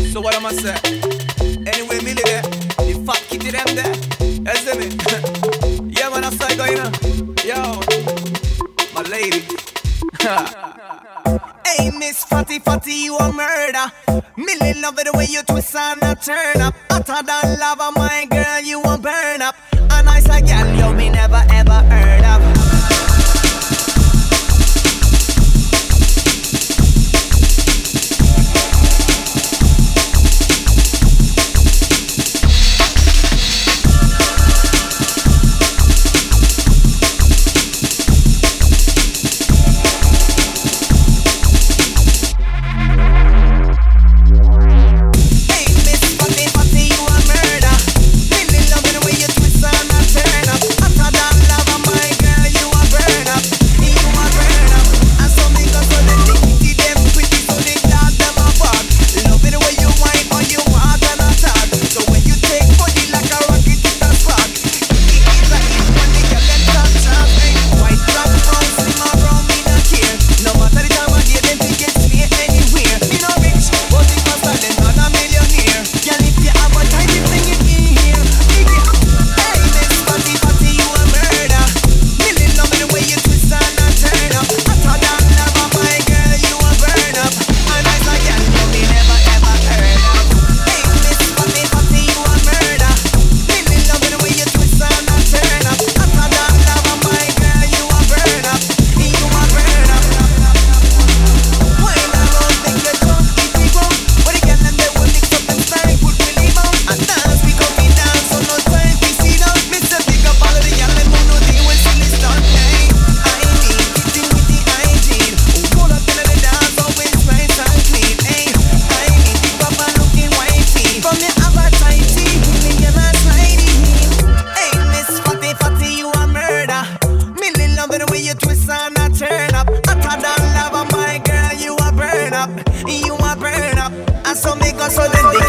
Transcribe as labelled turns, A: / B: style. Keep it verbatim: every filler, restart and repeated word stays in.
A: So what am I say? Anyway, me there, the fat kitty them there. You see me? Yeah, man, I start going on. Yo, my lady. Hey, Miss Fatty Fatty, you a murder. Millie love it the way you twist and a turn up. Hotter than lava, my girl, you a burn up. A nice like girl, you me never ever heard of. You a burn up, you a burn up, and so make us so then